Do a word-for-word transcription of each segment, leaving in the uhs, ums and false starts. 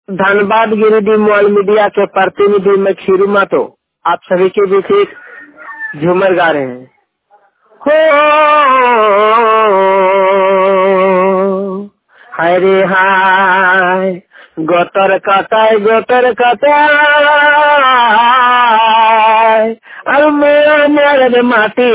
Dhanbad Giridih mall media के प्रतिनिधि में खीरू मातो आप सभी के बीच एक झूमर गा रहे हैं। हो हाय रे हाय गोतर काटाय गोतर काटाय और मेरा मेरे माटी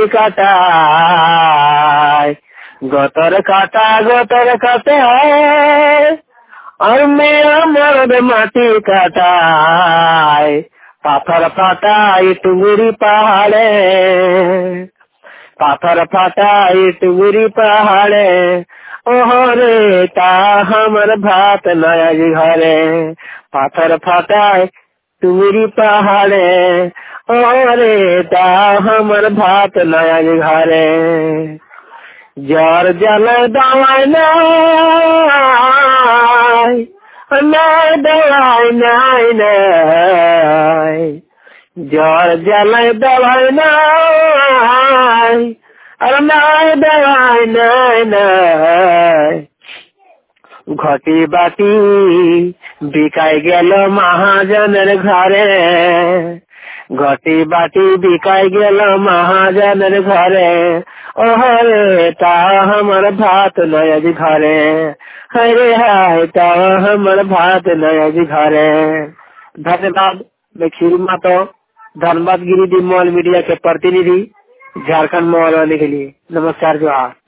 काटाय गोतर काटा गोतर काटाय और मेरा मर्द माटी काटाय पाथर फाटाई टुंगरी पहाड़े पाथर फाटाई टुंगरी पहाड़े ओहो रे ता हमर भात नया घरे पाथर फाटाई टुंगरी पहाड़े ओहो रे ता हमर भात नया घरे जर जल दवाई नाय नाय दवाई नाय नाय जर जल दवाई नाय अरे नाय दवाई नाय नाय घटी बाटी बिकाई गेल महाजनर घरे घटी बाटी बिकाई गेल महाजनर घरे ओहरे ता हमर भात नयज घरे हरे हाय ता हमर भात नयज घरे। धन्यवाद। मैं खीरू मातो धनबाद गिरिडीह मॉल मीडिया के प्रतिनिधि झारखंड मॉल आने के लिए। नमस्कार जोहार।